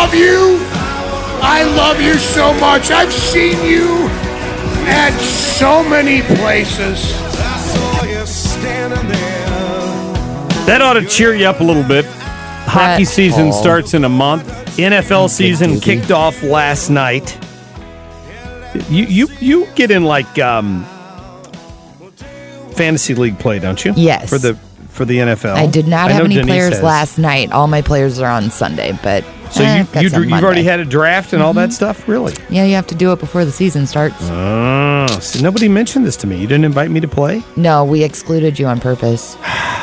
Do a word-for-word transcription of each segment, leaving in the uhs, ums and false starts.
love you. I love you so much. I've seen you at so many places. That ought to cheer you up a little bit. Hockey season starts in a month. N F L season kicked off last night. You you you get in like um, fantasy league play, don't you? Yes. For the for the N F L. I did not I have any Denise players has. last night. All my players are on Sunday, but So eh, you, that's you on you've Monday. already had a draft and all that stuff, really? Yeah, you have to do it before the season starts. Oh, so nobody mentioned this to me. You didn't invite me to play? No, we excluded you on purpose.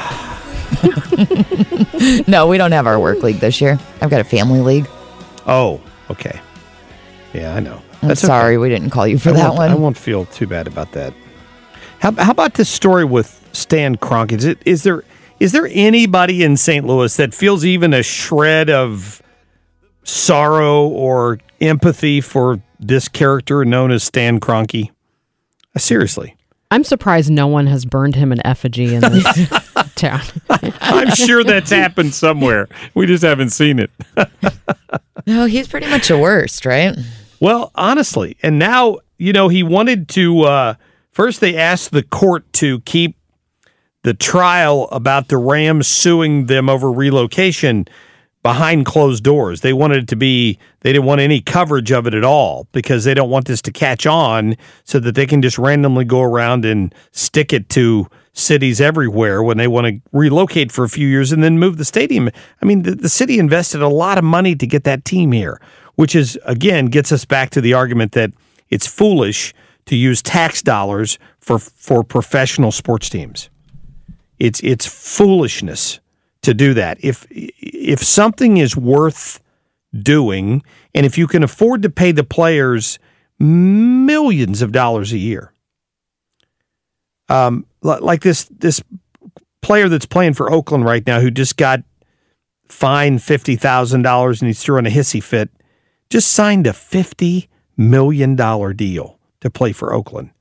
No, we don't have our work league this year. I've got a family league. Oh, okay. Yeah, I know. I'm That's sorry okay. we didn't call you for I that won't, one. I won't feel too bad about that. How, how about this story with Stan Kroenke? Is, it, is there is there anybody in Saint Louis that feels even a shred of sorrow or empathy for this character known as Stan Kroenke? Uh, seriously. I'm surprised no one has burned him an effigy in this town. I'm sure that's happened somewhere. We just haven't seen it. No, he's pretty much the worst, right? Well, honestly, and now, you know, he wanted to, uh, first they asked the court to keep the trial about the Rams suing them over relocation behind closed doors. They wanted it to be, they didn't want any coverage of it at all because they don't want this to catch on so that they can just randomly go around and stick it to cities everywhere when they want to relocate for a few years and then move the stadium. I mean, the, the city invested a lot of money to get that team here, which is, again, gets us back to the argument that it's foolish to use tax dollars for for professional sports teams. It's it's foolishness to do that. If if something is worth doing, and if you can afford to pay the players millions of dollars a year, um, like this this player that's playing for Oakland right now, who just got fined fifty thousand dollars and he's throwing a hissy fit, just signed a fifty million dollar deal to play for Oakland.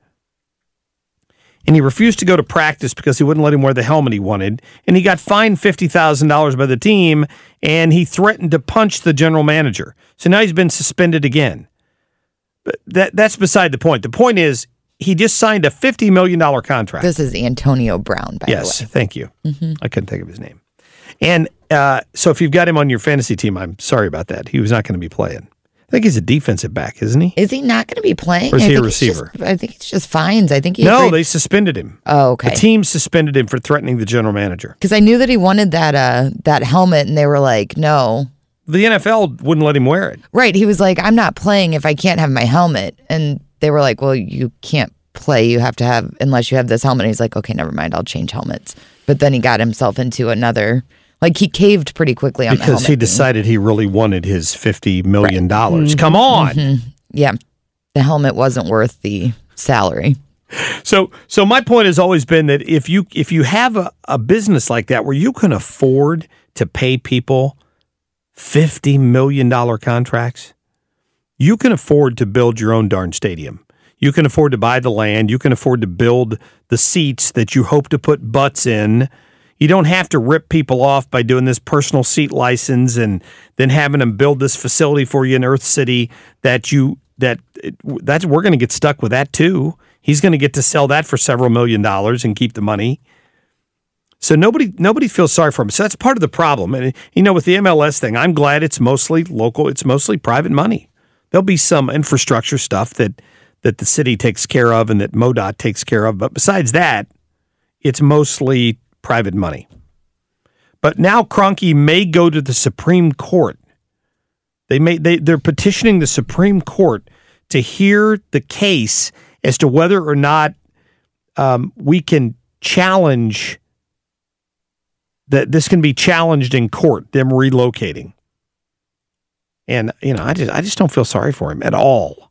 And he refused to go to practice because he wouldn't let him wear the helmet he wanted. And he got fined fifty thousand dollars by the team, and he threatened to punch the general manager. So now he's been suspended again. But that that's beside the point. The point is, he just signed a fifty million dollars contract. This is Antonio Brown, by yes, the way. thank you. Mm-hmm. I couldn't think of his name. And uh, so if you've got him on your fantasy team, I'm sorry about that. He was not going to be playing. I think he's a defensive back, isn't he? Is he not going to be playing? Or is I he a think it's receiver? Just, I think it's just fines. I think he No, agreed. they suspended him. Oh, okay. The team suspended him for threatening the general manager. Because I knew that he wanted that uh, that helmet, and they were like, no. The N F L wouldn't let him wear it. Right. He was like, I'm not playing if I can't have my helmet. And they were like, well, you can't play. You have to have, unless you have this helmet. And he's like, okay, never mind. I'll change helmets. But then he got himself into another, like he caved pretty quickly on the helmet. Because he decided he really wanted his fifty million dollars. Right. Come on. Mm-hmm. Yeah. The helmet wasn't worth the salary. So so my point has always been that if you if you have a, a business like that where you can afford to pay people fifty million dollars contracts, you can afford to build your own darn stadium. You can afford to buy the land. You can afford to build the seats that you hope to put butts in. You don't have to rip people off by doing this personal seat license and then having them build this facility for you in Earth City that you that that's we're going to get stuck with that too. He's going to get to sell that for several million dollars and keep the money. So nobody nobody feels sorry for him. So that's part of the problem. And you know, with the M L S thing, I'm glad it's mostly local. It's mostly private money. There'll be some infrastructure stuff that that the city takes care of and that MoDOT takes care of. But besides that, it's mostly private money. But now Kroenke may go to the Supreme Court. They may they they're petitioning the Supreme Court to hear the case as to whether or not um, we can challenge that this can be challenged in court, them relocating. And you know, I just I just don't feel sorry for him at all.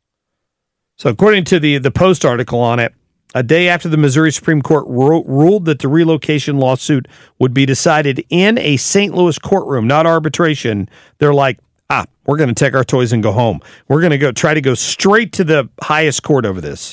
So according to the the Post article on it, a day after the Missouri Supreme Court ru- ruled that the relocation lawsuit would be decided in a Saint Louis courtroom, not arbitration, they're like, ah, we're going to take our toys and go home. We're going to go try to go straight to the highest court over this.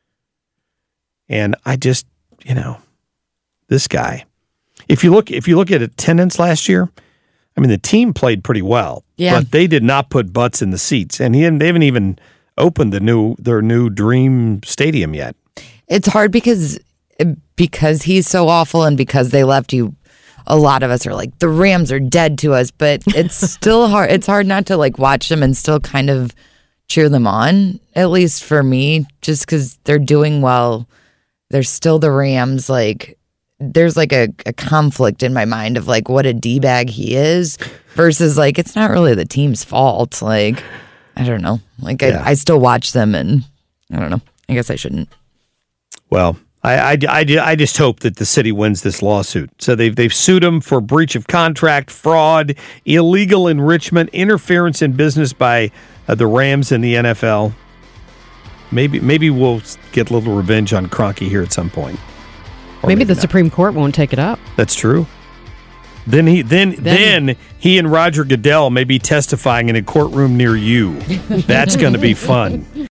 And I just, you know, this guy. If you look, if you look at attendance last year, I mean, the team played pretty well, Yeah. but they did not put butts in the seats, and he, they haven't even opened the new their new Dream Stadium yet. It's hard because because he's so awful and because they left you. A lot of us are like, the Rams are dead to us, but it's still hard. It's hard not to like watch them and still kind of cheer them on, at least for me, just because they're doing well. They're still the Rams. Like, there's like a, a conflict in my mind of like what a D-bag he is versus like, it's not really the team's fault. Like, I don't know. Like, Yeah. I, I still watch them and I don't know. I guess I shouldn't. Well, I, I, I, I just hope that the city wins this lawsuit. So they've they've sued him for breach of contract, fraud, illegal enrichment, interference in business by uh, the Rams and the N F L. Maybe maybe we'll get a little revenge on Kroenke here at some point. Or Maybe the not. Supreme Court won't take it up. That's true. Then he then, then Then- he and Roger Goodell may be testifying in a courtroom near you. That's going to be fun.